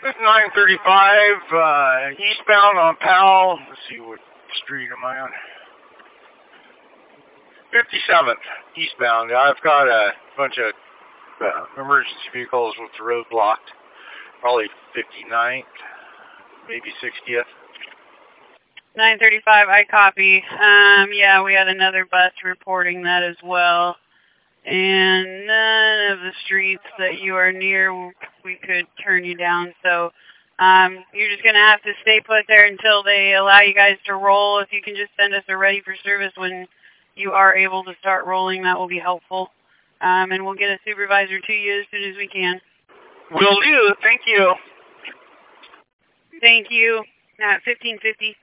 This is 935, eastbound on Powell. Let's see, what street am I on? 57th, eastbound. I've got a bunch of emergency vehicles with the road blocked. Probably 59th, maybe 60th. 935, I copy. Yeah, we had another bus reporting that as well. And none of the streets that you are near, we could turn you down. So you're just going to have to stay put there until they allow you guys to roll. If you can just send us a ready for service when you are able to start rolling, that will be helpful. And we'll get a supervisor to you as soon as we can. Will do. Thank you. Thank you. 1550.